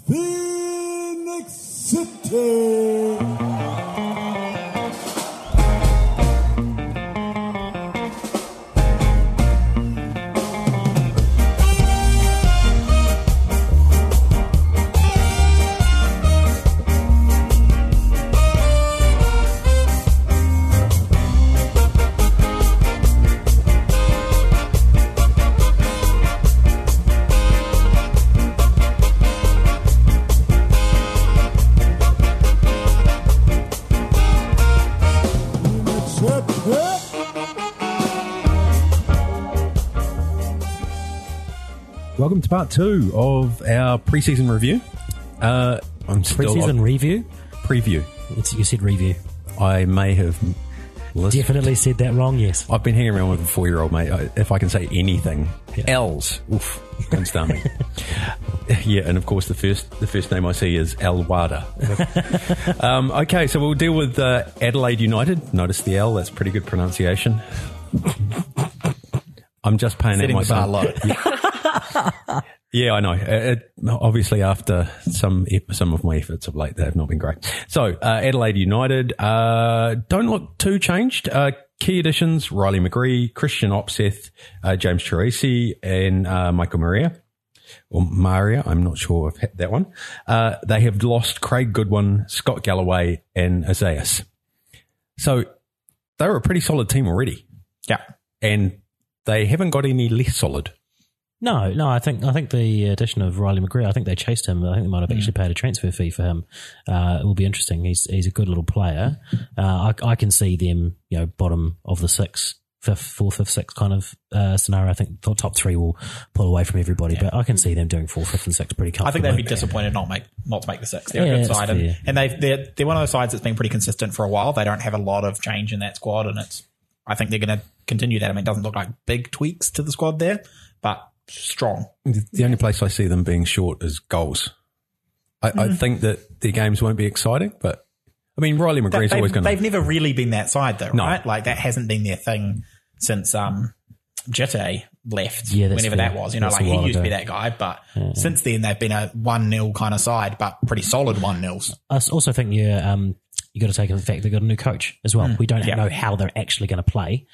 Phoenix City. Welcome to part 2 of our pre-season review. Pre-season review? Preview. You said review. I may have Definitely said that wrong, yes. I've been hanging around with a 4-year-old, mate. If I can say anything. Yeah. L's. Oof. Don't start me. Yeah, and of course the first name I see is El Wada. Okay, so we'll deal with Adelaide United. Notice the L, that's pretty good pronunciation. I'm just paying Setting out the bar myself. low. Yeah, I know. Obviously, after some of my efforts of late, they have not been great. So, Adelaide United don't look too changed. Key additions: Riley McGree, Christian Opseth, James Cherasi, and Michael Maria. Or Maria, I'm not sure of that one. They have lost Craig Goodwin, Scott Galloway, and Isaias. So, they were a pretty solid team already. Yeah. And they haven't got any less solid. No, I think the addition of Riley McGree, I think they chased him. I think they might have actually paid a transfer fee for him. It will be interesting. He's a good little player. I can see them, bottom of the fourth, fifth, sixth kind of scenario. I think the top 3 will pull away from everybody, but I can see them doing 4th, 5th, and 6th pretty comfortably. I think they'd be disappointed not to make the 6th. They're a good side, and they're one of those sides that's been pretty consistent for a while. They don't have a lot of change in that squad, and I think they're going to continue that. I mean, it doesn't look like big tweaks to the squad there, but strong. The only place I see them being short is goals. I think that their games won't be exciting, but I mean, Riley McGree's always going to... They've never really been that side though, No. right? Like that hasn't been their thing since Jitte left, Yeah, that's whenever fair. that was. That's Like a he while used to be ago. that guy, but since then they've been a 1-0 kind of side, but pretty solid 1-0s. I also think you got to take into the fact they've got a new coach as well. We don't know how they're actually going to play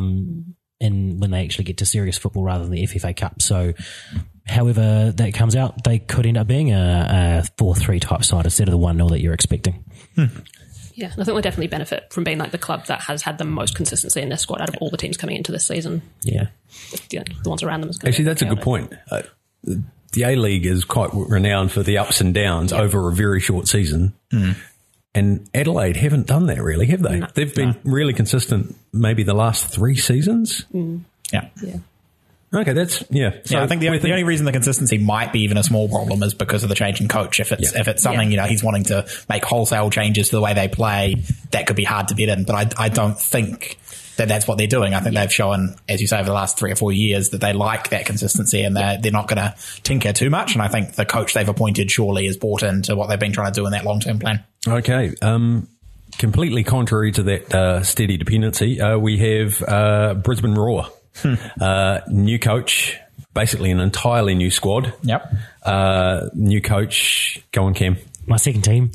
and when they actually get to serious football rather than the FFA Cup. So however that comes out, they could end up being a 4-3 type side instead of the 1-0 that you're expecting. Yeah, I think we'll definitely benefit from being like the club that has had the most consistency in their squad out of all the teams coming into this season. Yeah. The ones around them. Actually, that's a good point. The A-League is quite renowned for the ups and downs over a very short season. And Adelaide haven't done that really, have they? No. They've been really consistent maybe the last 3 seasons. Yeah. Okay, that's... Yeah. So I think the only reason the consistency might be even a small problem is because of the change in coach. If it's something, he's wanting to make wholesale changes to the way they play, that could be hard to get in. But I don't think that that's what they're doing. I think they've shown, as you say, over the last 3 or 4 years that they like that consistency and they're not going to tinker too much. And I think the coach they've appointed surely is bought into what they've been trying to do in that long-term plan. Okay. Completely contrary to that steady dependency, we have Brisbane Roar. New coach, basically an entirely new squad. Yep. New coach, go on Cam. My second team.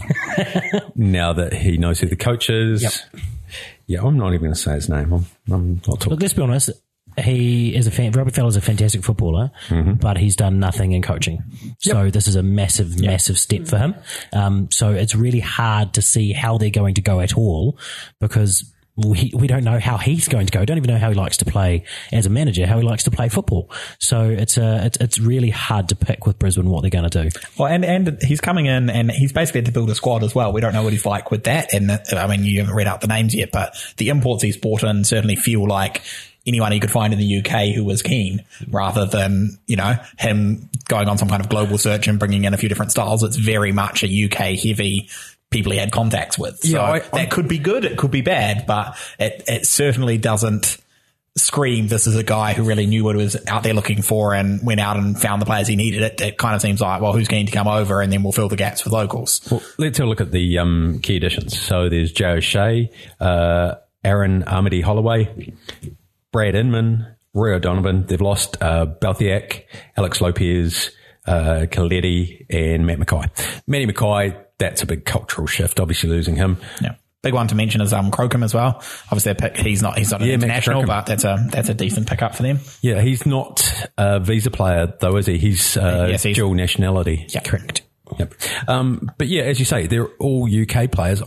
Now that he knows who the coach is. Yep. Yeah, I'm not even going to say his name. I'm not talking. Look, let's be honest. Robbie Fowler's a fantastic footballer, but he's done nothing in coaching. So this is a massive, massive step for him. So it's really hard to see how they're going to go at all because we don't know how he's going to go. We don't even know how he likes to play as a manager, how he likes to play football. So it's really hard to pick with Brisbane what they're going to do. Well, and he's coming in and he's basically had to build a squad as well. We don't know what he's like with that. And I mean, you haven't read out the names yet, but the imports he's brought in certainly feel like anyone he could find in the UK who was keen rather than, him going on some kind of global search and bringing in a few different styles. It's very much a UK heavy people he had contacts with. So that could be good. It could be bad, but it certainly doesn't scream this is a guy who really knew what he was out there looking for and went out and found the players he needed. It kind of seems like, well, who's keen to come over and then we'll fill the gaps with locals. Well, let's have a look at the key additions. So there's Joe O'Shea, Aaron Armady-Holloway, Brad Inman, Roy O'Donovan. They've lost Balthiak, Alex Lopez, Coletti and Matt Mackay. Matty Mackay, that's a big cultural shift, obviously losing him. Yeah. Big one to mention is Crocombe as well. Obviously, he's not an international, Max but that's a decent pickup for them. Yeah, he's not a visa player though, is he? He's dual nationality. Yeah, correct. Yep. But yeah, as you say, they're all UK players.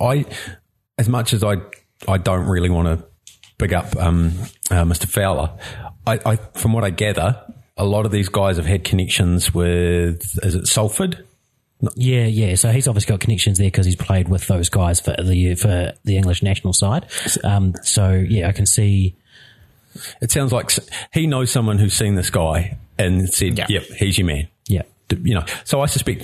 As much as I don't really want to big up Mr. Fowler, I from what I gather, a lot of these guys have had connections with, is it Salford? Yeah. So he's obviously got connections there because he's played with those guys for the English national side. So yeah, I can see. It sounds like he knows someone who's seen this guy and said, "Yep, he's your man." Yeah. So I suspect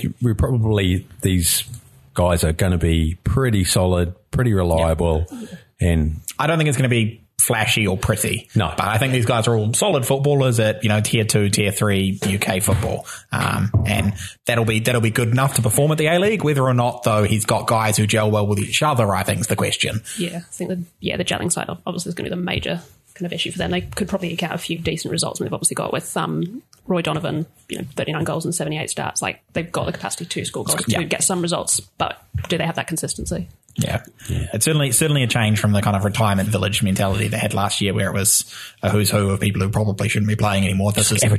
these guys are going to be pretty solid, pretty reliable, and I don't think it's going to be flashy or pretty. No. But I think these guys are all solid footballers at, tier 2, tier 3 UK football. And that'll be good enough to perform at the A-League. Whether or not, though, he's got guys who gel well with each other, I think is the question. Yeah, I think the gelling side obviously is going to be the major kind of issue for them. They could probably eke out a few decent results, and they've obviously got with Roy Donovan, 39 goals and 78 starts. Like, they've got the capacity to score goals to get some results, but do they have that consistency? Yeah. It's certainly a change from the kind of retirement village mentality they had last year, where it was a who's who of people who probably shouldn't be playing anymore.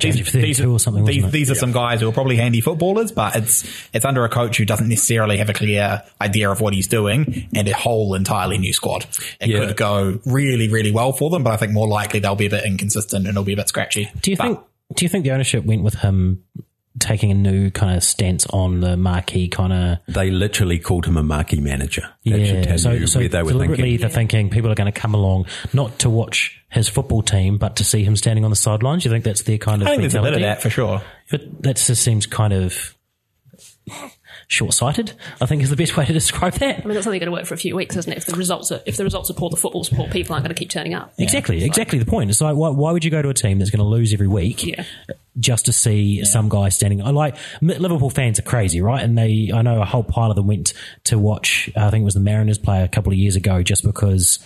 These are some guys who are probably handy footballers, but it's under a coach who doesn't necessarily have a clear idea of what he's doing, and a whole entirely new squad. It could go really, really well for them, but I think more likely they'll be a bit inconsistent and it'll be a bit scratchy. Do you think the ownership went with him taking a new kind of stance on the marquee kind of... They literally called him a marquee manager. That yeah, should tell you where they were deliberately they're thinking people are going to come along not to watch his football team, but to see him standing on the sidelines. You think that's their kind of... I think there's a bit of that for sure. But that just seems kind of short-sighted, I think, is the best way to describe that. I mean, that's only going to work for a few weeks, isn't it? If the results are poor, the football's poor, people aren't going to keep turning up. Exactly the point. It's like, why would you go to a team that's going to lose every week just to see some guy standing? Like, Liverpool fans are crazy, right? And I know a whole pile of them went to watch, I think it was the Mariners play a couple of years ago, just because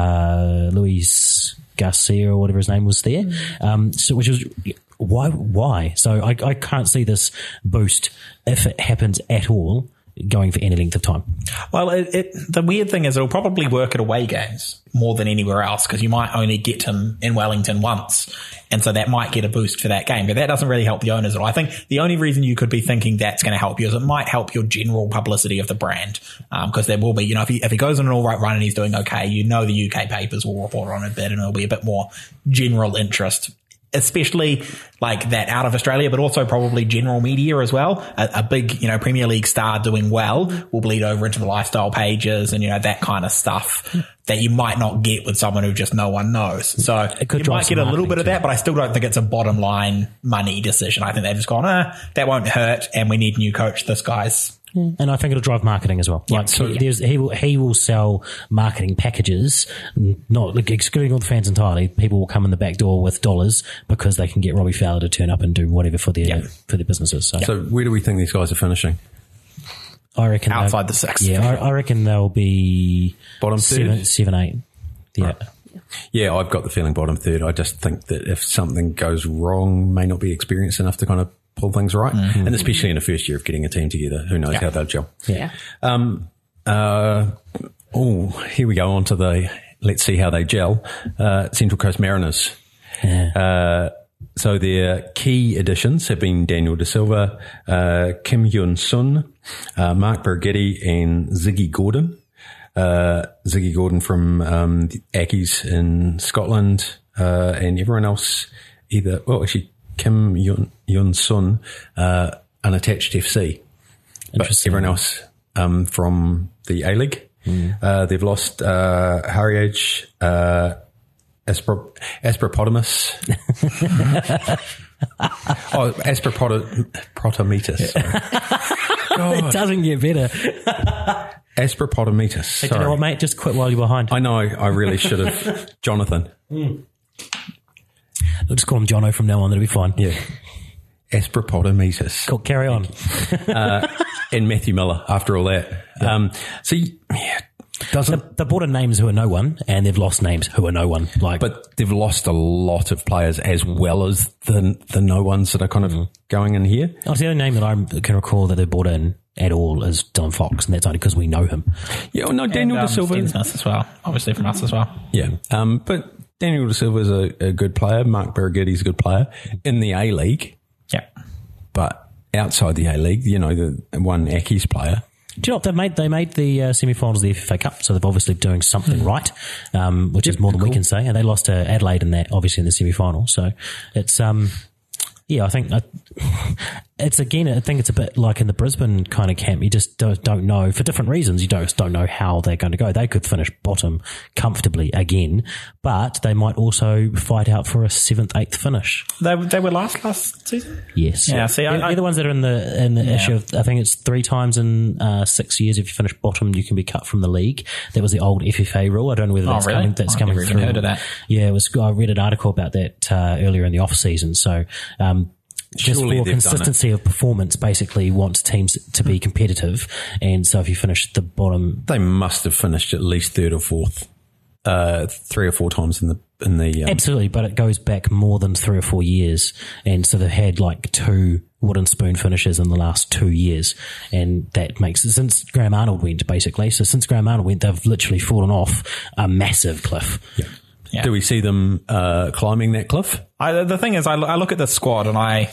Luis Garcia or whatever his name was there. Which was... Why? So I can't see this boost, if it happens at all, going for any length of time. Well, the weird thing is it'll probably work at away games more than anywhere else, because you might only get him in Wellington once, and so that might get a boost for that game. But that doesn't really help the owners at all. I think the only reason you could be thinking that's going to help you is it might help your general publicity of the brand, because there will be, if he goes on an all right run and he's doing okay, the UK papers will report on it a bit, and it'll be a bit more general interest, especially like that out of Australia, but also probably general media as well. A big, Premier League star doing well will bleed over into the lifestyle pages and, that kind of stuff that you might not get with someone who just no one knows. So you might get a little bit of that, but I still don't think it's a bottom line money decision. I think they've just gone, that won't hurt, and we need a new coach. This guy's... And I think it'll drive marketing as well. He will sell marketing packages, not excluding all the fans entirely. People will come in the back door with dollars because they can get Robbie Fowler to turn up and do whatever for their businesses. So where do we think these guys are finishing? I reckon outside the six. Yeah, I reckon they'll be bottom third, 7, 8. Yeah. Right. Yeah, I've got the feeling bottom third. I just think that if something goes wrong, may not be experienced enough to kind of pull things right. Mm-hmm. And especially in the first year of getting a team together, who knows how they'll gel. Yeah. Here we go on to let's see how they gel. Central Coast Mariners. Yeah. So their key additions have been Daniel De Silva, Kim Hyun-sun, Mark Burgetti, and Ziggy Gordon. Ziggy Gordon from the Ackies in Scotland, and everyone else Kim Hyun-sun, unattached FC. But everyone else from the A-League. They've lost Hariage, Aspropotamus. Aspropotametus. It doesn't get better. Aspropotametus. Hey, do you know what, mate? Just quit while you're behind. I know. I really should have. Jonathan. We'll just call him Jono from now on. That'll be fine. Yeah. Aspropotametus. Cool. Carry on. And Matthew Miller after all that. They brought in names who are no one, and they've lost names who are no one. But they've lost a lot of players as well as the no ones that are kind of going in here. the only name that I can recall that they brought in at all is Dylan Fox, and that's only because we know him. Yeah, well, no, Daniel De Silva. Steve Smith as well, obviously from us as well. Yeah, but Daniel De Silva is a good player. Mark Bergitti's a good player in the A-League. Yeah. But outside the A-League, the one Aki's player. Do you know what they made the semi-finals of the FFA Cup, so they're obviously doing something right, which is more than we can say. And they lost to Adelaide in that, obviously in the semi-final. So it's I think it's again. I think it's a bit like in the Brisbane kind of camp. You just don't know for different reasons. You just don't know how they're going to go. They could finish bottom comfortably again, but they might also fight out for a 7th, 8th finish. They were last season. Yes. Yeah. See, they're the ones that are in the issue of, I think it's 3 times in 6 years. If you finish bottom, you can be cut from the league. That was the old FFA rule. I don't know whether that's really? coming I've never through. even heard of that. Yeah, I read an article about that earlier in the off season. So. Just Surely for they've consistency of performance, basically wants teams to be competitive. And so if you finish the bottom, They must have finished at least 3rd or 4th, 3 or 4 times in the. absolutely, but it goes back more than 3 or 4 years. And so they've had like 2 wooden spoon finishes in the last 2 years. And that makes it since Graham Arnold went, basically. So since Graham Arnold went, they've literally fallen off a massive cliff. Yeah. Yeah. Do we see them climbing that cliff? The thing is, I look at the squad and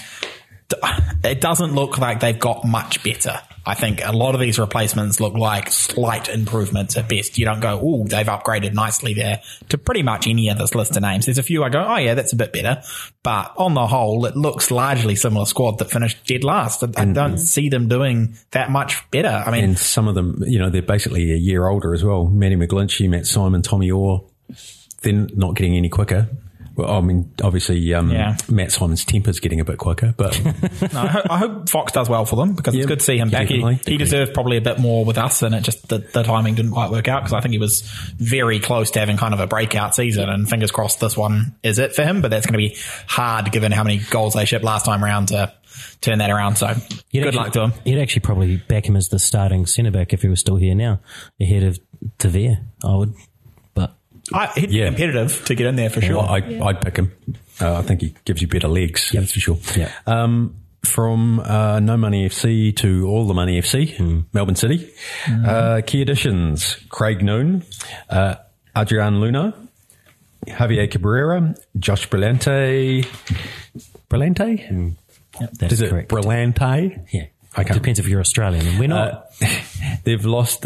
it doesn't look like they've got much better. I think a lot of these replacements look like slight improvements at best. You don't go, oh, they've upgraded nicely there to pretty much any of this list of names. There's a few I go, oh yeah, that's a bit better. But on the whole, it looks largely similar squad that finished dead last. I don't see them doing that much better. I mean, And some of them, they're basically a year older as well. Matty McGlinchey, Matt Simon, Tommy Orr. They're not getting any quicker. Well, I mean, obviously, Matt Simon's temper's getting a bit quicker, but no, I hope Fox does well for them because it's good to see him back. He deserved probably a bit more with us, and it just the timing didn't quite work out because I think he was very close to having kind of a breakout season. And fingers crossed, this one is it for him. But that's going to be hard given how many goals they shipped last time around to turn that around. So good luck to him. You'd actually probably back him as the starting centre back if he was still here now, ahead of Tavere. I would. He'd be competitive to get in there for sure. Well, I'd pick him. I think he gives you better legs, that's for sure. Yeah. From No Money FC to All the Money FC, Melbourne City. Key additions, Craig Noon, Adrian Luna, Javier Cabrera, Josh Brillante? That is correct. Brillante? Yeah. Depends if you're Australian. And we're not. They've lost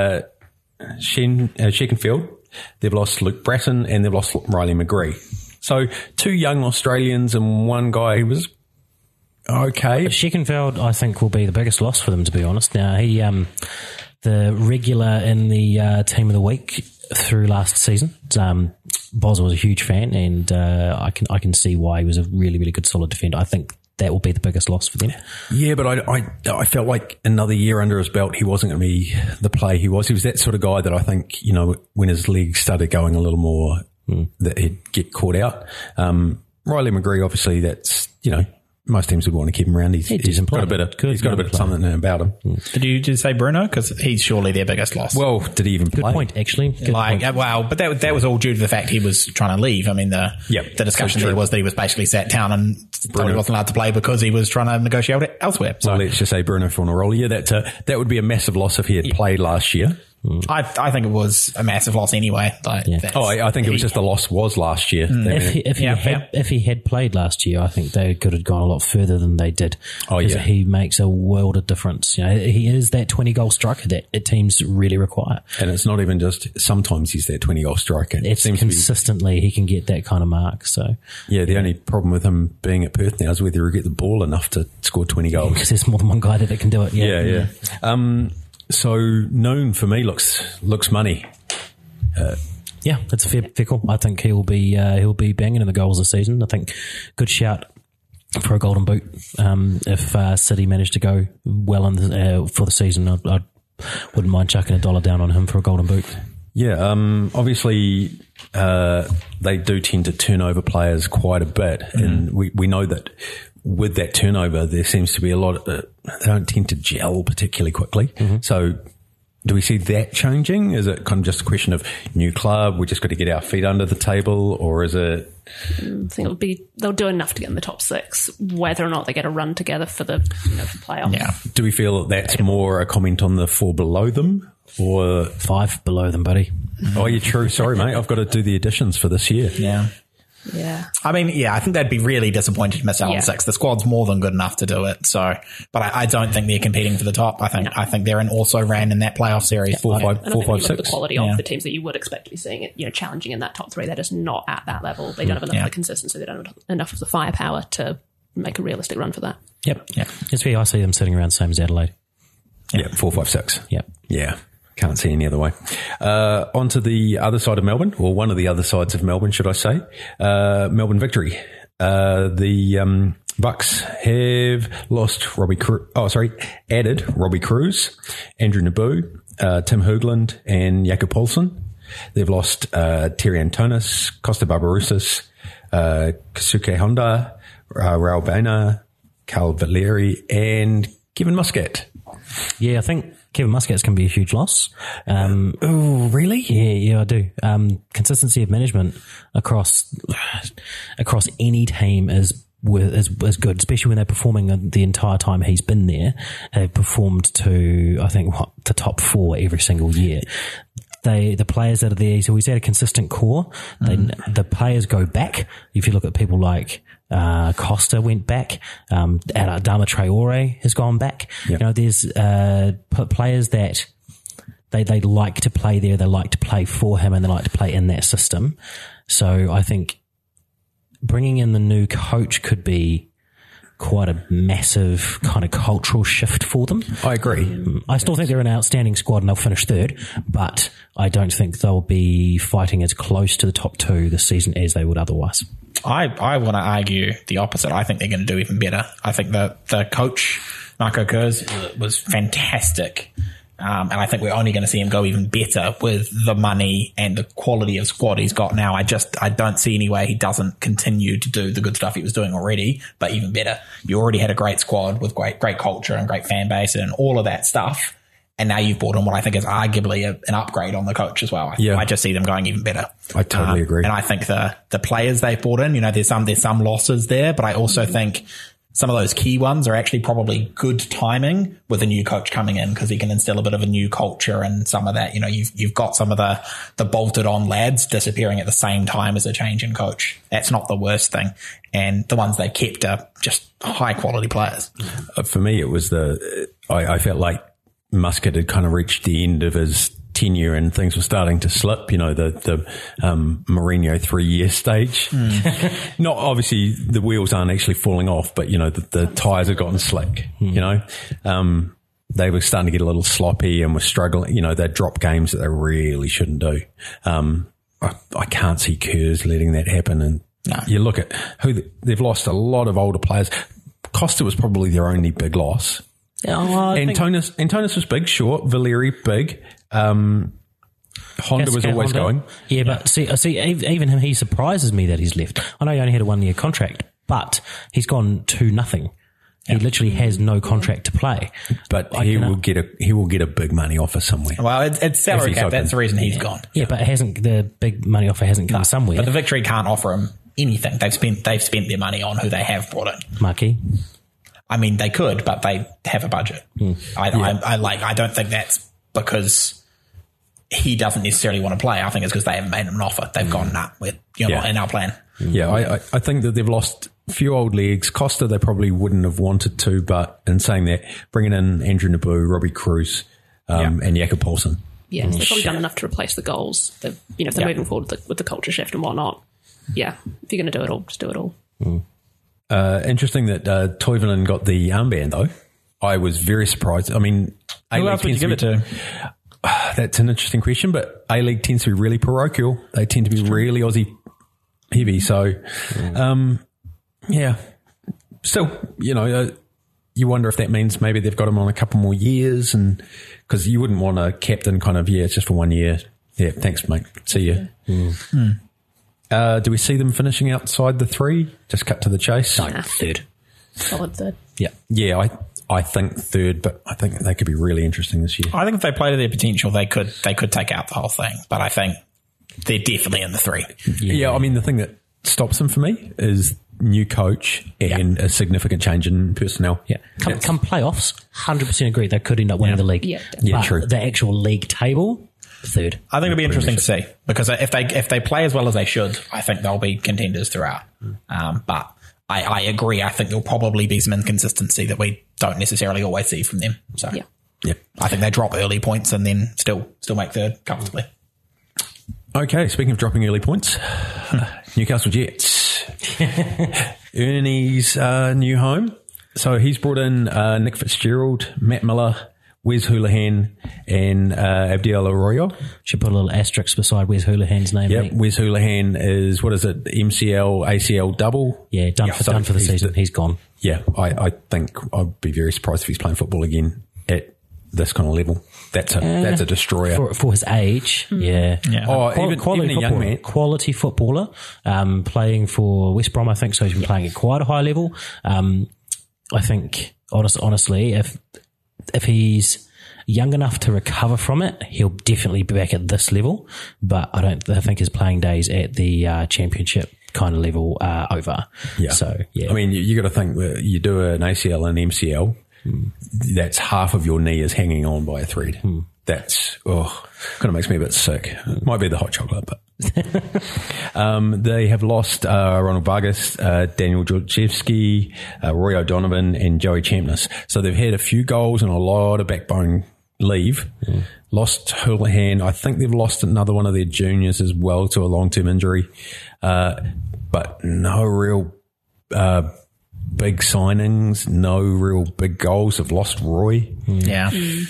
Shekenfield. They've lost Luke Bratton and they've lost Riley McGree. So 2 young Australians and one guy who was okay. Scheckenfeld, I think, will be the biggest loss for them, to be honest. Now, he, the regular in the team of the week through last season. Boz was a huge fan, and I can see why he was a really, really good solid defender. I think that will be the biggest loss for them. Yeah, but I felt like another year under his belt, he wasn't going to be the player he was. He was that sort of guy that I think, when his legs started going a little more, that he'd get caught out. Riley McGree, obviously, that's, most teams would want to keep him around. He's got a bit of something about him. Did you just say Bruno? Because he's surely their biggest loss. Well, did he even play? Good point, actually. Good point. Well, but that was all due to the fact he was trying to leave. I mean, the discussion there was that he was basically sat down and Bruno wasn't allowed to play because he was trying to negotiate elsewhere. So let's just say Bruno Fornaroli. Yeah, that would be a massive loss if he had played last year. I think it was a massive loss anyway. I think it was just the loss was last year. If he had played last year, I think they could have gone a lot further than they did. He makes a world of difference. He is that 20-goal striker that teams really require. And it's not even just sometimes he's that 20-goal striker. It's consistently he can get that kind of mark. So the only problem with him being at Perth now is whether he'll get the ball enough to score 20 goals. Because there's more than one guy that can do it. Yeah. So Noon for me looks money. It's a fair call. I think he'll be banging in the goals this season. I think good shout for a golden boot. If City managed to go well for the season, I wouldn't mind chucking $1 down on him for a golden boot. Yeah, obviously they do tend to turn over players quite a bit, and we know that. With that turnover, there seems to be a lot of, they don't tend to gel particularly quickly. So Do we see that changing? Is it kind of just a question of new club, we just got to get our feet under the table, or is it? I think they'll do enough to get in the top 6, whether or not they get a run together for the for playoffs. Yeah. Do we feel that's more a comment on the 4 below them, or 5 below them, buddy. Oh, you're true. Sorry, mate. I've got to do the additions for this year. Yeah. Yeah. I mean, yeah, I think they'd be really disappointed to miss out on 6. The squad's more than good enough to do it. So, but I don't think they're competing for the top. I think they're also ran in that playoff series. 4, 5, And I 4, think 5, you look at 6. the quality of the teams that you would expect to be seeing it, challenging in that top 3. They're just not at that level. They don't have enough of the consistency. They don't have enough of the firepower to make a realistic run for that. Yep. It's fair. I see them sitting around the same as Adelaide. Yeah, 4, 5, 6. Yep. Yeah. Can't see any other way. On to the other side of Melbourne, or one of the other sides of Melbourne, should I say. Melbourne Victory. The Bucks have added Robbie Cruz, Andrew Nabu, Tim Hoogland, and Jakob Poulsen. They've lost Terry Antonis, Costa Barbarouses, Kasuke Honda, Raul Baena, Carl Valeri, and Kevin Muscat. Yeah, I think Kevin Muscat's going to be a huge loss. Oh, really? Yeah, I do. Consistency of management across any team is good, especially when they're performing the entire time he's been there. They've performed to, I think, the top 4 every single year. The players that are there, so he's had a consistent core. The players go back. If you look at people like Costa went back, Adama Traore has gone back. Yep. There's players that they like to play there, they like to play for him, and they like to play in that system. So I think bringing in the new coach could be quite a massive kind of cultural shift for them. I agree. I still think they're an outstanding squad and they'll finish 3rd, but I don't think they'll be fighting as close to the top 2 this season as they would otherwise. I want to argue the opposite. I think they're going to do even better. I think the coach, Marco Kurz, was fantastic. And I think we're only going to see him go even better with the money and the quality of squad he's got now. I don't see any way he doesn't continue to do the good stuff he was doing already, but even better. You already had a great squad with great culture and great fan base and all of that stuff. And now you've brought in what I think is arguably an upgrade on the coach as well. I just see them going even better. I totally agree. And I think the players they've brought in, there's some losses there, but I also think some of those key ones are actually probably good timing with a new coach coming in because he can instill a bit of a new culture and some of that. You've got some of the bolted on lads disappearing at the same time as a change in coach. That's not the worst thing. And the ones they kept are just high quality players. For me, it was I felt like Muscat had kind of reached the end of his tenure and things were starting to slip, the Mourinho 3-year stage. Not obviously the wheels aren't actually falling off, but the tires have gotten slick, they were starting to get a little sloppy and were struggling, they'd drop games that they really shouldn't do. I can't see Kurz letting that happen. And you look at who they've lost a lot of older players. Costa was probably their only big loss. Antonis was big, short. Valeri, big. Honda was always going. Yeah, but see, even him, he surprises me that he's left. I know he only had a 1-year contract, but he's gone 2-0. He literally has no contract to play. But he will get a big money offer somewhere. Well, it's salary cap. That's the reason he's gone. Yeah, but the big money offer hasn't come somewhere. But the Victory can't offer him anything. They've spent their money on who they have brought in. Marquee. I mean, they could, but they have a budget. I don't think that's because he doesn't necessarily want to play. I think it's because they haven't made him an offer. They've gone, we're not in our plan. Yeah, I think that they've lost a few old legs. Costa, they probably wouldn't have wanted to, but in saying that, bringing in Andrew Nabu, Robbie Cruz, and Jakob Poulsen. Yeah, so they've probably done enough to replace the goals. If they're moving forward with the culture shift and whatnot. Yeah, if you're going to do it all, just do it all. Interesting that Toivonen got the armband, though. I was very surprised. I mean, who else would you give it to? That's an interesting question, but A-League tends to be really parochial. They tend to be really Aussie heavy. So, still, you wonder if that means maybe they've got him on a couple more years, and because you wouldn't want a captain kind of, it's just for 1 year. Yeah, thanks, mate. See you. Do we see them finishing outside the 3? Just cut to the chase. No, 3rd. Solid 3rd. Yeah. I think third, but I think they could be really interesting this year. I think if they play to their potential, they could take out the whole thing. But I think they're definitely in the 3. Yeah, I mean, the thing that stops them for me is new coach and a significant change in personnel. Yeah. Come playoffs, 100% agree. They could end up winning the league. Yeah, yeah, but true. the actual league table, third. I think it'll be interesting to see, because if they play as well as they should, I think they'll be contenders throughout. But I agree. I think there'll probably be some inconsistency that we don't necessarily always see from them. So Yeah. I think they drop early points and then still make third comfortably. Okay, speaking of dropping early points, Newcastle Jets. Ernie's new home. So he's brought in Nick Fitzgerald, Matt Miller, Wes Houlihan, and Abdiel Arroyo. Should put a little asterisk beside Wes Houlihan's name. Yep, Wes Houlihan is, what is it, MCL, ACL double? Yeah, done for the season. He's gone. Yeah, I think I'd be very surprised if he's playing football again at this kind of level. That's a destroyer. For his age, yeah. Oh, even a young man. Quality footballer, playing for West Brom, I think, so he's been playing at quite a high level. I think, honestly, if he's young enough to recover from it, he'll definitely be back at this level. But I think his playing days at the championship kind of level are over. Yeah. So, yeah. I mean, you got to think that you do an ACL and MCL, that's half of your knee is hanging on by a thread. That's, kind of makes me a bit sick. Might be the hot chocolate, but. They have lost Ronald Vargas, Daniel Georgievski, Roy O'Donovan, and Joey Champness. So they've had a few goals and a lot of backbone leave. Lost Houlihan. I think they've lost another one of their juniors as well to a long-term injury. But no real big signings, no real big goals. Have lost Roy. Yeah.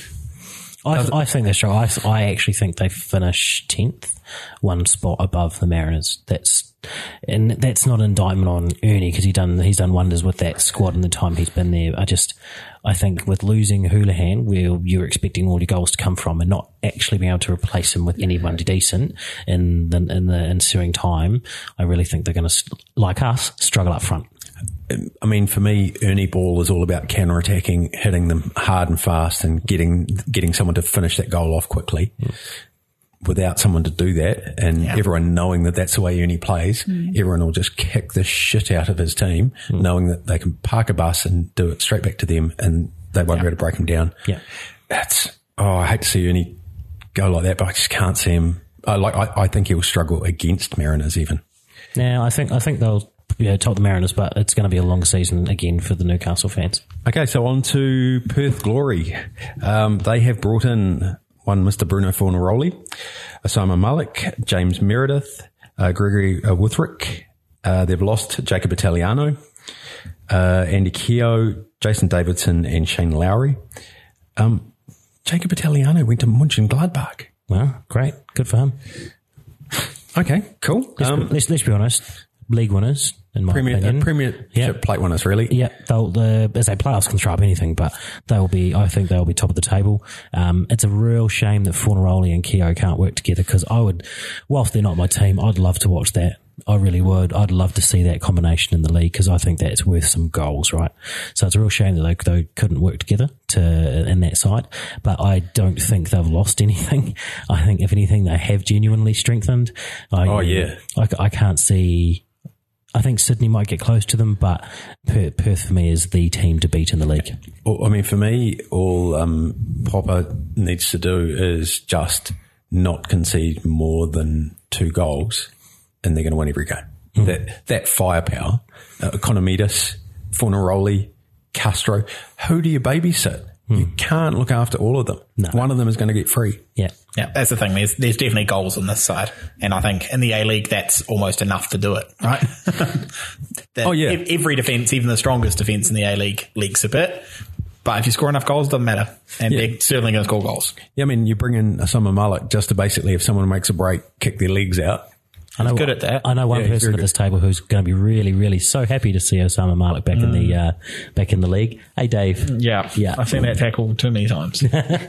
I think that's right. I actually think they finish 10th, one spot above the Mariners. That's not an indictment on Ernie, because he's done wonders with that squad in the time he's been there. I think with losing Houlihan, where you're expecting all your goals to come from, and not actually being able to replace him with anyone decent in the ensuing time, I really think they're going to, like us, struggle up front. I mean, for me, Ernie ball is all about counter-attacking, hitting them hard and fast, and getting someone to finish that goal off quickly. Without someone to do that, and everyone knowing that that's the way Ernie plays, everyone will just kick the shit out of his team, knowing that they can park a bus and do it straight back to them, and they won't be able to break him down. Yeah, I hate to see Ernie go like that, but I just can't see him. I think he'll struggle against Mariners even. Now, I think they'll top the Mariners, but it's going to be a long season again for the Newcastle fans. Okay, so on to Perth Glory. They have brought in one Mr. Bruno Fornaroli, Osama Malik, James Meredith, Gregory Wuthrick. They've lost Jacob Italiano, Andy Keogh, Jason Davidson, and Shane Lowry. Jacob Italiano went to Mönchengladbach. Well, great. Good for him. Okay, cool. Let's be honest. League winners, in my opinion. Premiership plate winners, really. Yeah, as they playoffs can throw up anything, but I think they'll be top of the table. It's a real shame that Fornaroli and Keogh can't work together, because whilst they're not my team, I'd love to watch that. I really would. I'd love to see that combination in the league, because I think that's worth some goals, right? So it's a real shame that they couldn't work together in that side, but I don't think they've lost anything. I think, if anything, they have genuinely strengthened. I can't see. I think Sydney might get close to them, but Perth for me is the team to beat in the league. Well, I mean, for me, all Popper needs to do is just not concede more than 2 goals, and they're going to win every game. That firepower, Economidis, Fornaroli, Castro, who do you babysit? You can't look after all of them. No. One of them is going to get free. Yeah. Yeah, that's the thing. There's definitely goals on this side. And I think in the A-League, that's almost enough to do it, right? Every defence, even the strongest defence in the A-League, leaks a bit. But if you score enough goals, it doesn't matter. And they're certainly going to score goals. Yeah, I mean, you bring in Osama Malik just to basically, if someone makes a break, kick their legs out. I know, good at that. I know one person at this table who's going to be really, really so happy to see Osama Malik back in the league. Hey, Dave. Yeah. I've seen that tackle too many times.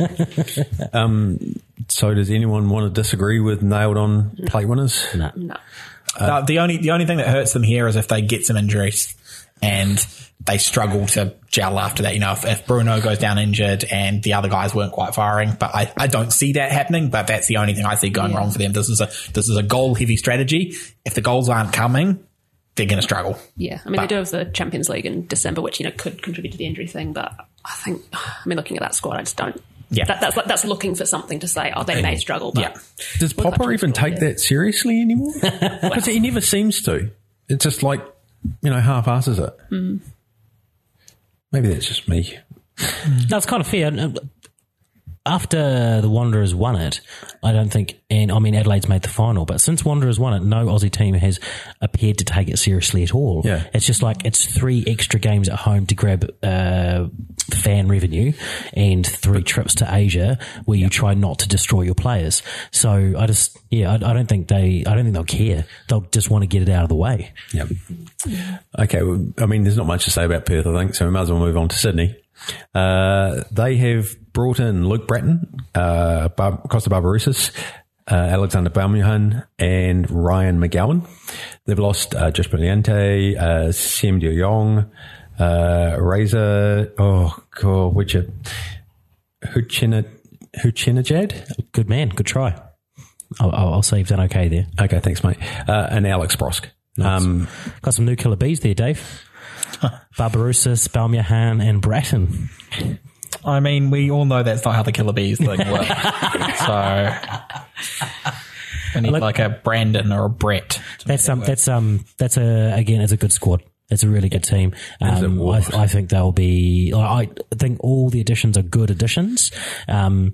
So does anyone want to disagree with nailed on plate winners? No. The only thing that hurts them here is if they get some injuries. and they struggle to gel after that. You know, if Bruno goes down injured and the other guys weren't quite firing, but I don't see that happening, but that's the only thing I see going wrong for them. This is a goal heavy strategy. If the goals aren't coming, they're going to struggle. Yeah. I mean, they do have the Champions League in December, which, you know, could contribute to the injury thing, but looking at that squad, I just don't. Yeah. That's looking for something to say, they may struggle. But Does Popper even take that seriously anymore? Because he never seems to. It's just like, you know, half-asses it. Maybe that's just me. No, it's kind of fair. After the Wanderers won it, I don't think, and I mean, Adelaide's made the final, but since Wanderers won it, no Aussie team has appeared to take it seriously at all. Yeah. It's just like it's 3 extra games at home to grab fan revenue and 3 trips to Asia where you try not to destroy your players. So I don't think they'll care. They'll just want to get it out of the way. Yep. Okay. Well, I mean, there's not much to say about Perth, I think, so we might as well move on to Sydney. They have brought in Luke Bratton, Costa Barbarouses, Alexander Balmuhan, and Ryan McGowan. They've lost Josh Brilliante, Siem De Jong, Razor, Huchinajad? Good man. Good try. I'll say you've done okay there. Okay, thanks, mate. And Alex Brosk. Nice. Got some new killer bees there, Dave. Barbarouses, Balmuhan, and Bratton. I mean, we all know that's not how the killer bees thing works. So we need like a Brandon or a Brett. That's a good squad. It's a really good team. I think they'll be. I think all the additions are good additions. I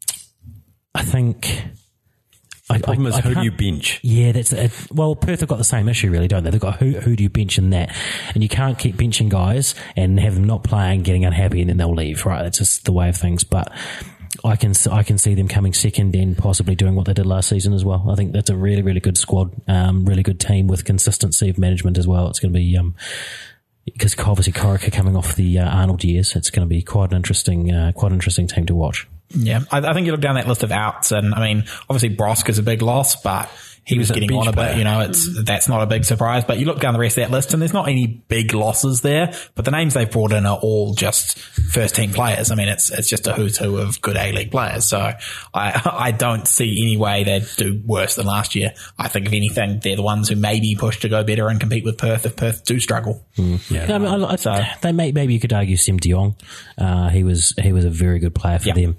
think. The problem is, who do you bench? Yeah, that's it. Well, Perth have got the same issue, really, don't they? They've got who do you bench in that? And you can't keep benching guys and have them not playing, getting unhappy, and then they'll leave, right? That's just the way of things. But I can see them coming second and possibly doing what they did last season as well. I think that's a really, really good squad, really good team with consistency of management as well. It's going to be because obviously Corica coming off the Arnold years, it's going to be quite an interesting team to watch. Yeah, I think you look down that list of outs, and I mean, obviously Brosk is a big loss, but he was getting on a bit, you know, that's not a big surprise. But you look down the rest of that list and there's not any big losses there, but the names they've brought in are all just first team players. I mean, it's just a who's who of good A-League players. So I don't see any way they'd do worse than last year. I think if anything, they're the ones who maybe push to go better and compete with Perth if Perth do struggle. Yeah. Maybe you could argue Siem De Jong. He was a very good player for them.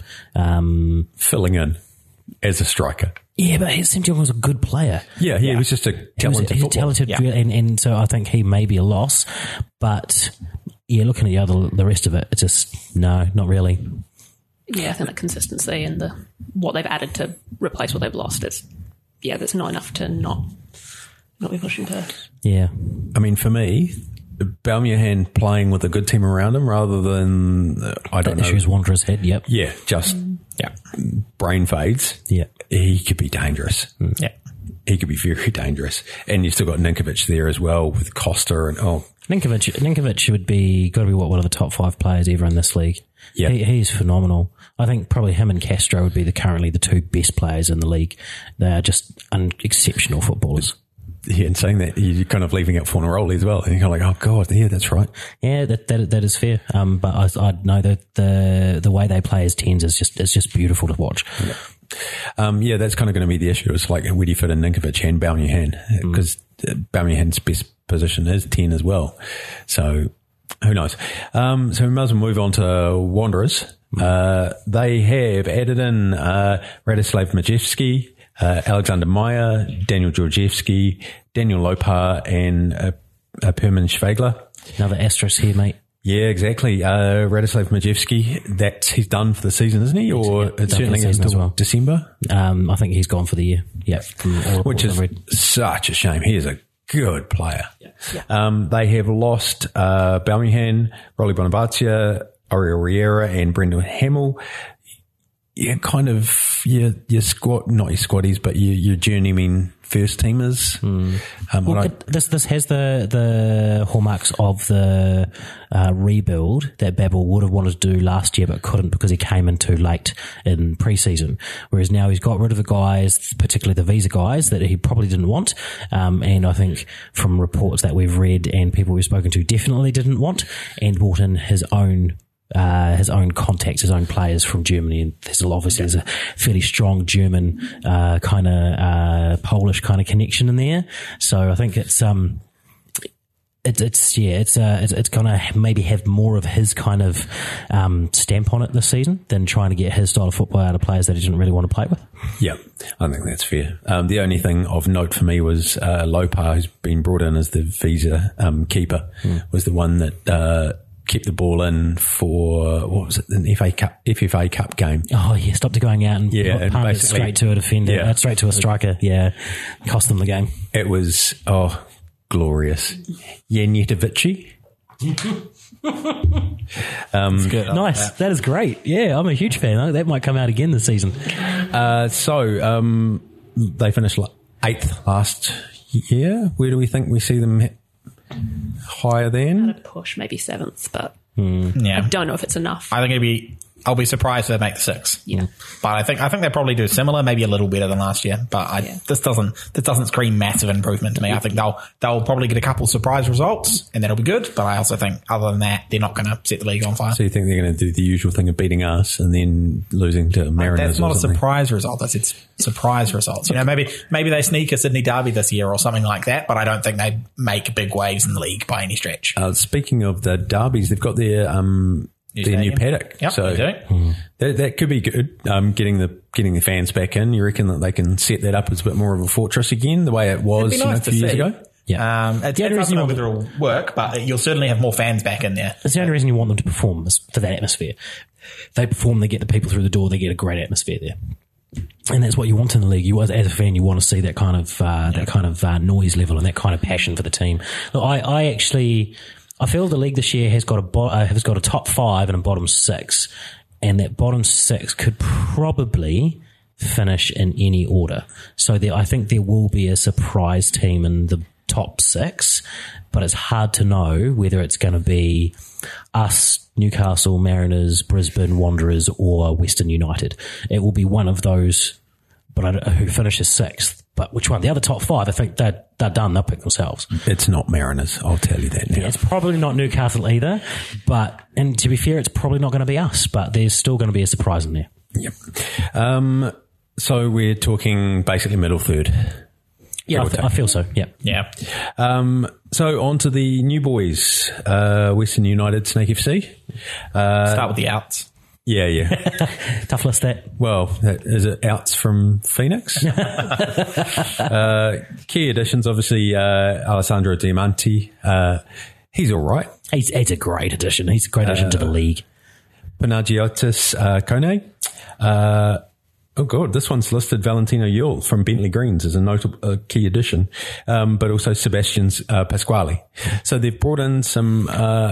Filling in as a striker. Yeah, but Siem De Jong was a good player. Yeah, he was just a talented footballer. And so I think he may be a loss. But yeah, looking at the rest of it, it's just no, not really. Yeah, I think the consistency and what they've added to replace what they've lost is that's not enough to not be pushing Perth. Yeah, I mean, for me, Balmuhan playing with a good team around him rather than I don't know issues Wanderers had. Yep. Yeah, just brain fades. Yeah, he could be dangerous. Yeah, he could be very dangerous. And you've still got Ninkovic there as well with Costa and Ninkovic would be got to be one of the top 5 players ever in this league. Yeah, he's phenomenal. I think probably him and Castro would be currently the 2 best players in the league. They are just exceptional footballers. Yeah, and saying that, you're kind of leaving out Fornaroli as well. And you're kind of like, oh God, yeah, that's right. Yeah, that is fair. But I know that the way they play as 10s is just beautiful to watch. Yeah. That's kind of going to be the issue. It's like, where do you fit in Ninkovic and Balmuhan? Because Balmuhan's best position is 10 as well. So who knows? So we might as well move on to Wanderers. They have added in Radislav Majewski, Alexander Meyer, Daniel Georgievski, Daniel Lopar, and Perman Schwegler. Another asterisk here, mate. Yeah, exactly. Radislav Majewski, he's done for the season, isn't he? Or it's certainly until December? I think he's gone for the year. Yeah. Which is such a shame. He is a good player. Yeah. They have lost Balmuhan, Rolly Bonavacia, Oriol Riera, and Brendan Hamill. kind of your squad, not your squaddies, but your journeyman first teamers. This has the hallmarks of the rebuild that Babel would have wanted to do last year but couldn't because he came in too late in pre-season. Whereas now he's got rid of the guys, particularly the visa guys, that he probably didn't want. And I think from reports that we've read and people we've spoken to definitely didn't want, and brought in his own contacts, his own players from Germany. And there's a fairly strong German, Polish kind of connection in there. So I think it's going to maybe have more of his kind of, stamp on it this season than trying to get his style of football out of players that he didn't really want to play with. Yeah, I think that's fair. The only thing of note for me was, Lopar, who's been brought in as the visa, keeper, was the one that, kept the ball in for, what was it, an FFA Cup game. Oh, yeah, stopped it going out and pumped it straight to a defender, straight to a striker. Yeah, cost them the game. It was, glorious. Janjetovic. Nice. That is great. Yeah, I'm a huge fan. That might come out again this season. So they finished 8th last year. Where do we think we see them higher than? At a push, maybe 7th, but I don't know if it's enough. I think I'll be surprised if they make the 6. Yeah. But I think they probably do similar, maybe a little better than last year. But this doesn't scream massive improvement to me. I think they'll probably get a couple surprise results and that'll be good. But I also think other than that, they're not going to set the league on fire. So you think they're going to do the usual thing of beating us and then losing to Mariners? That's not a surprise result. It's surprise results. Maybe they sneak a Sydney derby this year or something like that. But I don't think they make big waves in the league by any stretch. Speaking of the derbies, they've got their new paddock. Yep, so they do. That could be good. Getting the fans back in. You reckon that they can set that up as a bit more of a fortress again, the way it was a few years ago? Yeah. It's the only reason you want whether it'll work, but you'll certainly have more fans back in there. It's the only reason you want them to perform is for that atmosphere. They perform, they get the people through the door, they get a great atmosphere there. And that's what you want in the league. You, as a fan, you want to see that kind of noise level and that kind of passion for the team. Look, I feel the league this year has got a top 5 and a bottom 6, and that bottom 6 could probably finish in any order. So I think there will be a surprise team in the top 6, but it's hard to know whether it's going to be us, Newcastle, Mariners, Brisbane Wanderers, or Western United. It will be one of those, but who finishes 6th. But which one? The other top 5, I think they're done. They'll pick themselves. It's not Mariners, I'll tell you that now. Yeah, it's probably not Newcastle either. And to be fair, it's probably not going to be us, but there's still going to be a surprise in there. Yep. So we're talking basically middle third. Yeah, I feel so. Yeah. Yeah. So on to the new boys, Western United, Snake FC. Start with the outs. Yeah. Tough list that. Well, is it outs from Phoenix? Key additions, obviously, Alessandro Diamanti. He's all right. He's a great addition. He's a great addition to the league. Panagiotis Kone. Oh God, this one's listed Valentino Yule from Bentley Greens as a notable key addition, but also Sebastian Pasquale. So they've brought in some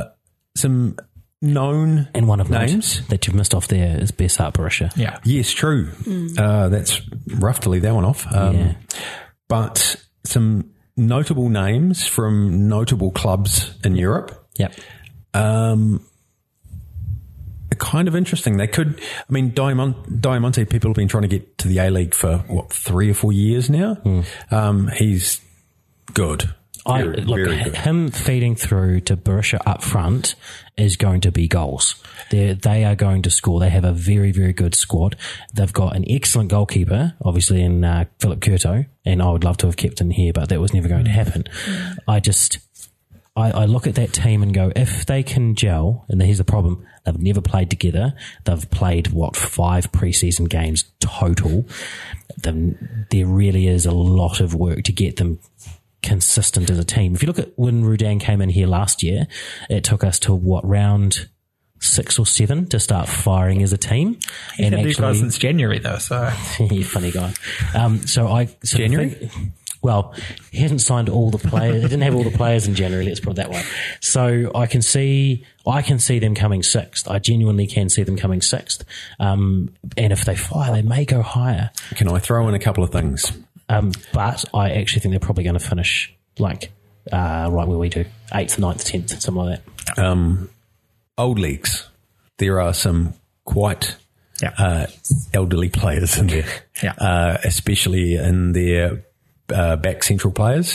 known and one of names that you've missed off there is Besart Berisha. Yeah. Yes, true. That's rough to leave that one off. But some notable names from notable clubs in Europe. Yep. Kind of interesting. They could, Diamante, people have been trying to get to the A-League for 3 or 4 years now. He's good. Very good. Him feeding through to Berisha up front is going to be goals. They are going to score. They have a very, very good squad. They've got an excellent goalkeeper, obviously in Philip Curto, and I would love to have kept him here, but that was never going to happen. I look at that team and go, if they can gel, and here's the problem, they've never played together. They've played, 5 preseason games total. There really is a lot of work to get them consistent as a team. If you look at when Rudan came in here last year, it took us to round 6 or 7 to start firing as a team. He's been since January though, so funny guy. January? Well, he hasn't signed all the players. He didn't have all the players in January. Let's put it that way. So I can see them coming sixth. I genuinely can see them coming sixth. And if they fire, they may go higher. Can I throw in a couple of things? But I actually think they're probably going to finish right where we do, 8th, 9th, 10th, something like that. Old leagues. There are some quite elderly players in there, especially in their back central players.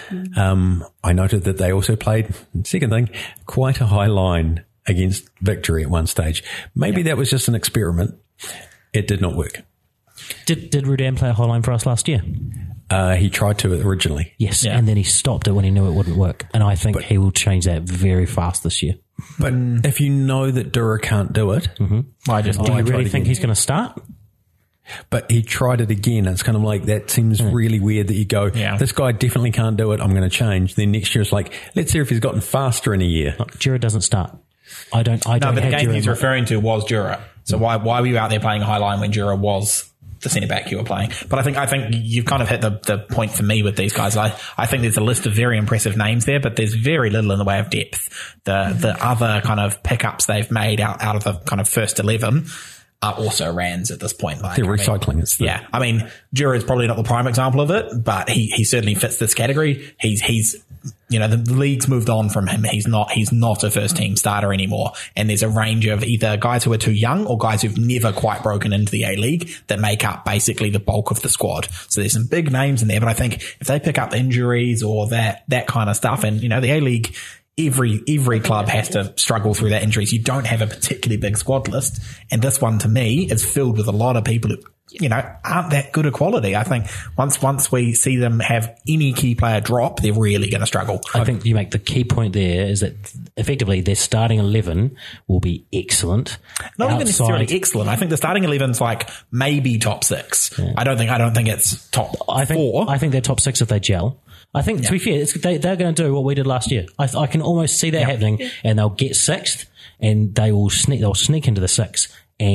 I noted that they also played, second thing, quite a high line against Victory at one stage. Maybe that was just an experiment. It did not work. Did Rudan play a high line for us last year? He tried to originally. Yes, and then he stopped it when he knew it wouldn't work. And I think he will change that very fast this year. But if you know that Dura can't do it, do you really think he's going to start? But he tried it again. It's kind of like, that seems really weird that you go, this guy definitely can't do it, I'm going to change. Then next year it's like, let's see if he's gotten faster in a year. Look, Jura doesn't start. I don't but the game Jura he's referring to was Jura. So why were you out there playing a high line when Jura was the centre back you were playing? But I think you've kind of hit the point for me with these guys. I think there's a list of very impressive names there, but there's very little in the way of depth. The other kind of pickups they've made out of the kind of first 11 are also Rands at this point. Like, they're recycling. I mean, Jura is probably not the prime example of it, but he certainly fits this category. He's the league's moved on from him. He's not a first team starter anymore. And there's a range of either guys who are too young or guys who've never quite broken into the A-League that make up basically the bulk of the squad. So there's some big names in there, but I think if they pick up injuries or that kind of stuff, and the A-League, every club has to struggle through that injuries. You don't have a particularly big squad list. And this one, to me, is filled with a lot of people who, aren't that good a quality. I think once we see them have any key player drop, they're really going to struggle. I think you make the key point there is that effectively their starting 11 will be excellent. Not even necessarily excellent. I think the starting 11's like maybe top 6. Yeah. I don't think it's top 4. I think they're top 6 if they gel. I think, to be fair, they're going to do what we did last year. I can almost see that happening, and they'll get 6th, and they'll sneak into the 6th,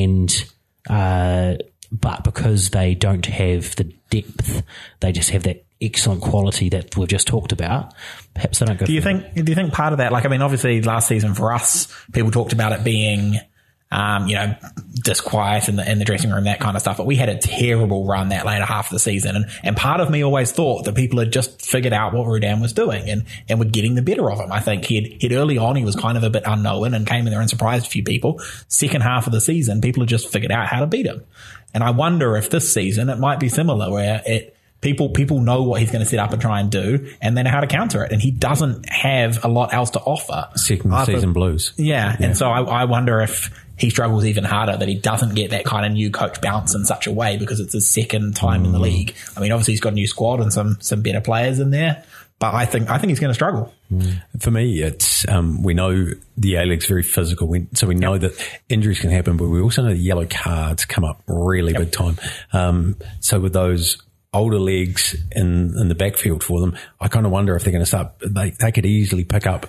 and but because they don't have the depth, they just have that excellent quality that we've just talked about. Perhaps they don't go. Do you think part of that? Like, I mean, obviously, last season for us, people talked about it being, disquiet in the dressing room, that kind of stuff. But we had a terrible run that later half of the season. And part of me always thought that people had just figured out what Rudan was doing and were getting the better of him. I think he'd early on, he was kind of a bit unknown and came in there and surprised a few people. Second half of the season, people had just figured out how to beat him. And I wonder if this season it might be similar, where people know what he's going to set up and try and do, and they know how to counter it. And he doesn't have a lot else to offer. Second season blues. Yeah. And so I wonder if he struggles even harder, that he doesn't get that kind of new coach bounce in such a way because it's his second time in the league. I mean, obviously he's got a new squad and some better players in there, but I think he's going to struggle. For me, it's we know the A-League's very physical, so we know that injuries can happen, but we also know the yellow cards come up really big time. So with those older legs in the backfield for them, I kind of wonder if they're going to start. They could easily pick up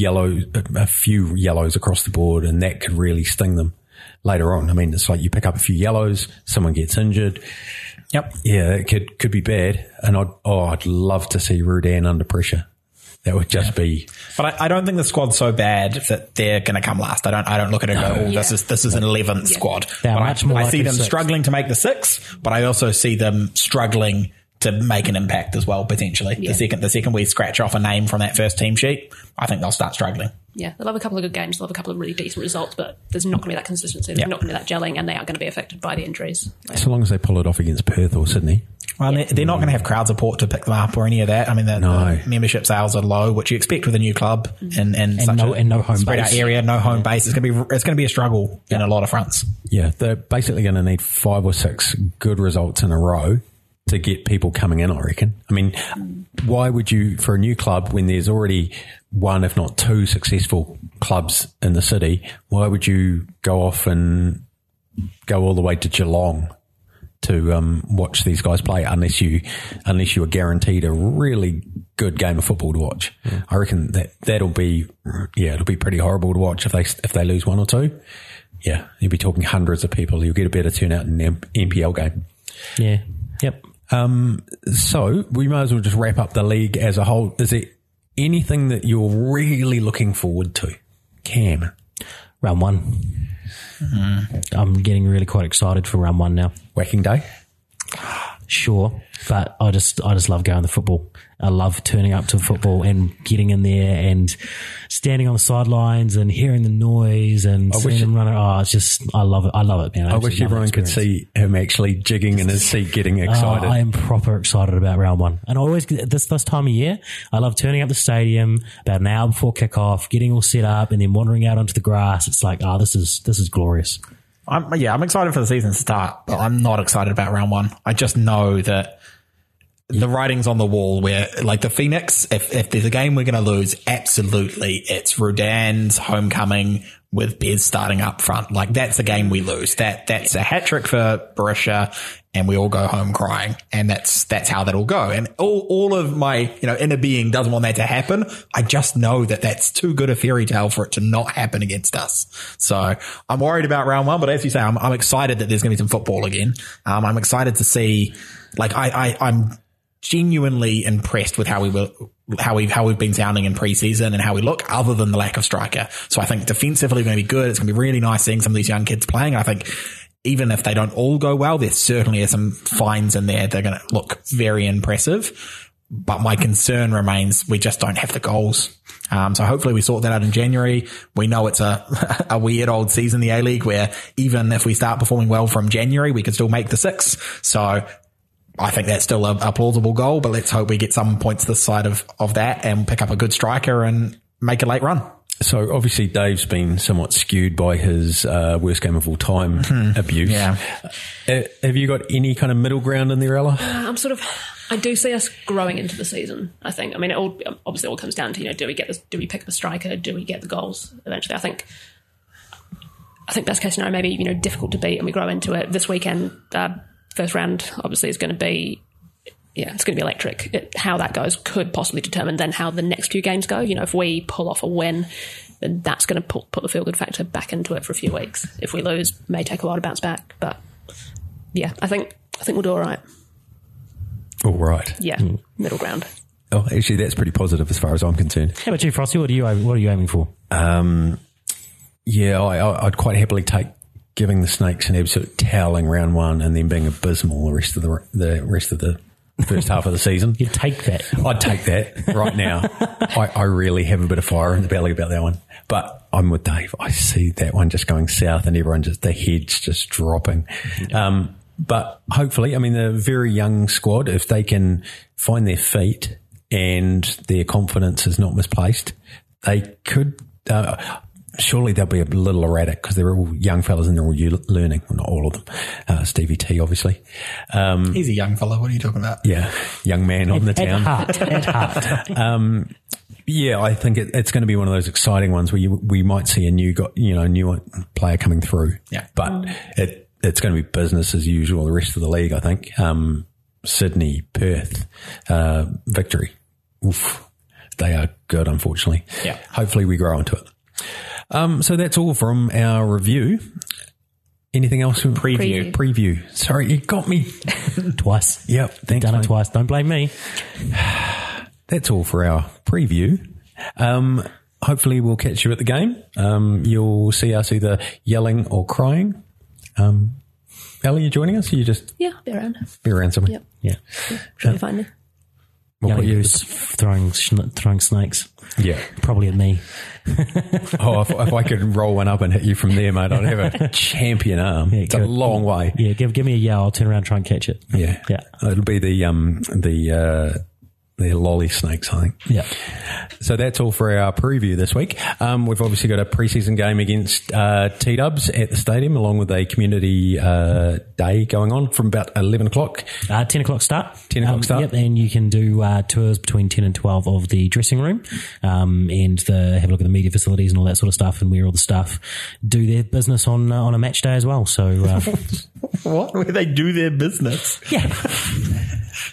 a few yellows across the board, and that could really sting them later on. I mean, it's like you pick up a few yellows, someone gets injured. Yep. Yeah, it could be bad. And I'd love to see Rudan under pressure. That would just be. But I don't think the squad's so bad that they're going to come last. I don't look at it and go, this is an 11th squad. I see them struggling to make the 6, but I also see them struggling to make an impact as well, potentially. Yeah. The second we scratch off a name from that first team sheet, I think they'll start struggling. Yeah, they'll have a couple of good games, they'll have a couple of really decent results, but there's not going to be that consistency, there's not going to be that gelling, and they are going to be affected by the injuries. So long as they pull it off against Perth or Sydney. Well, they're not going to have crowd support to pick them up or any of that. I mean, the membership sales are low, which you expect with a new club and such no home spread base. Out area, no home base. It's going to be a struggle in a lot of fronts. Yeah, they're basically going to need 5 or 6 good results in a row to get people coming in, I reckon. I mean, why would you, for a new club, when there's already 1, if not 2 successful clubs in the city, why would you go off and go all the way to Geelong to watch these guys play unless you are guaranteed a really good game of football to watch? Yeah. I reckon it'll be pretty horrible to watch if they lose 1 or 2. Yeah, you'll be talking hundreds of people. You'll get a better turnout in an NPL game. Yeah. Yep. So we might as well just wrap up the league as a whole. Is there anything that you're really looking forward to, Cam? Round 1. I'm getting really quite excited for round 1 now. Whacking day? Sure, but I just love going to football. I love turning up to football and getting in there and standing on the sidelines and hearing the noise and seeing them running. Oh, it's just, I love it. I love it, man. I wish everyone could see him actually jigging in his seat, getting excited. I am proper excited about round 1. And I always get this time of year, I love turning up the stadium about an hour before kickoff, getting all set up and then wandering out onto the grass. It's like, this is glorious. I'm excited for the season to start, but I'm not excited about round 1. I just know that the writing's on the wall where, like, the Phoenix, if there's a game we're going to lose, absolutely, it's Rudan's homecoming with Bez starting up front. Like, that's a game we lose. That's a hat trick for Berisha, and we all go home crying. And that's how that'll go. And all of my, inner being doesn't want that to happen. I just know that that's too good a fairy tale for it to not happen against us. So I'm worried about round 1, but as you say, I'm excited that there's going to be some football again. I'm excited to see, like, I'm genuinely impressed with how we've been sounding in preseason and how we look, other than the lack of striker. So I think defensively we're going to be good. It's going to be really nice seeing some of these young kids playing. I think even if they don't all go well, there certainly are some finds in there. They're going to look very impressive. But my concern remains we just don't have the goals. So hopefully we sort that out in January. We know it's a weird old season, the A-League, where even if we start performing well from January, we could still make the 6. So I think that's still a plausible goal, but let's hope we get some points this side of that and pick up a good striker and make a late run. So obviously Dave's been somewhat skewed by his worst game of all time abuse. Yeah. Have you got any kind of middle ground in there, Ella? I do see us growing into the season, I think. I mean, it all comes down to, do we pick up a striker? Do we get the goals eventually? I think best case scenario, maybe, difficult to beat and we grow into it. This weekend, first round obviously is going to be, it's going to be electric. How that goes could possibly determine then how the next few games go. If we pull off a win, then that's going to put the feel-good factor back into it for a few weeks. If we lose, may take a while to bounce back. But yeah, I think we'll do all right. All right. Yeah, middle ground. Oh, actually, that's pretty positive as far as I'm concerned. How about you, Frosty? What are you aiming for? I'd quite happily take giving the Snakes an absolute toweling round 1 and then being abysmal the rest of the first half of the season. You'd take that. I'd take that right now. I really have a bit of fire in the belly about that one. But I'm with Dave. I see that one just going south and everyone the heads just dropping. But hopefully, I mean, the very young squad, if they can find their feet and their confidence is not misplaced, they could, surely they'll be a little erratic because they're all young fellas and they're all learning. Well, not all of them. Stevie T, obviously. He's a young fella. What are you talking about? Yeah. Young man on the town. At heart. Yeah, I think it's going to be one of those exciting ones where we might see a new player coming through. Yeah. But it's going to be business as usual the rest of the league, I think. Sydney, Perth, Victory. Oof. They are good, unfortunately. Yeah. Hopefully we grow into it. So that's all from our review. Anything else? Preview. Sorry, you got me. Twice. Yep. Thanks, Done it mate. twice. Don't blame me. That's all for our preview. Hopefully we'll catch you at the game. You'll see us either yelling or crying. Ellie, you joining us? Or you just Yeah, be around. be around somewhere? Yep. Yeah. Sure you find me. We'll Young put you- Goose throwing snakes. Yeah. Probably at me. Oh, if I could roll one up and hit you from there, mate, I'd have a champion arm. Yeah, It's a long way. Yeah, give me a yell. I'll turn around and try and catch it. Yeah. Yeah. It'll be the lolly snakes, I think. Yeah. So that's all for our preview this week. We've obviously got a preseason game against T-Dubs at the stadium, along with a community day going on from about 11 o'clock. 10 o'clock start. 10 o'clock start. Yep, and you can do tours between 10 and 12 of the dressing room and have a look at the media facilities and all that sort of stuff, and where all the staff do their business on a match day as well. So What? Where they do their business? yeah.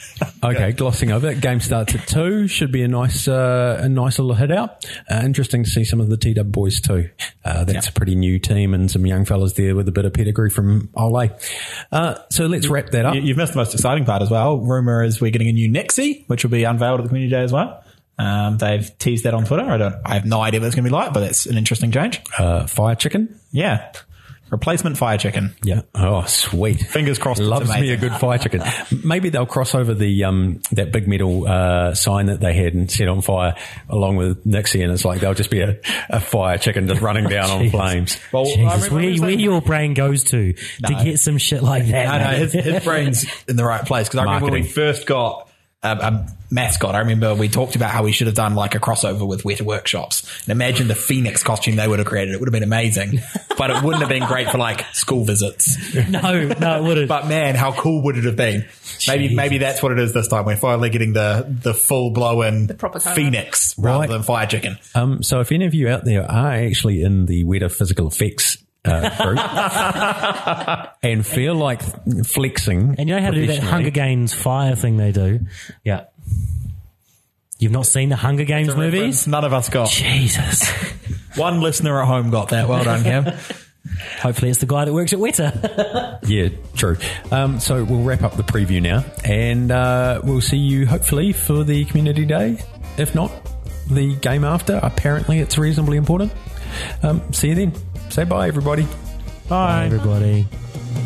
Okay, glossing over it. Game starts at 2. Should be a nice little hit out. Interesting to see some of the TW boys too. That's a pretty new team and some young fellas there with a bit of pedigree from Ole. So let's wrap that up. You've missed the most exciting part as well. Rumour is we're getting a new Nixie, which will be unveiled at the community day as well. They've teased that on Twitter. I have no idea what it's going to be like, but it's an interesting change. Fire chicken? Yeah. Replacement fire chicken. Yeah. Oh, sweet. Fingers crossed. Loves me a good fire chicken. Maybe they'll cross over the that big metal sign that they had and set on fire along with Nixie, and it's like they'll just be a fire chicken just running down on flames. Well, Jesus, where your brain goes to get some shit like that. No, his brain's in the right place, because I remember when we first got a mascot. I remember we talked about how we should have done like a crossover with Weta Workshops. And imagine the Phoenix costume they would have created. It would have been amazing, but it wouldn't have been great for like school visits. No, it wouldn't. But man, how cool would it have been? Maybe that's what it is this time. We're finally getting the full blow-in proper Phoenix rather than fire chicken. So if any of you out there are actually in the Weta Physical Effects group and feel like flexing, and you know how to do that Hunger Games fire thing they do? Yeah. You've not seen the Hunger Games movies? None of us got. Jesus. One listener at home got that. Well done, Cam. Hopefully it's the guy that works at Weta. Yeah, true. So we'll wrap up the preview now, and we'll see you hopefully for the community day. If not, the game after. Apparently it's reasonably important. See you then. Say bye, everybody. Bye, everybody.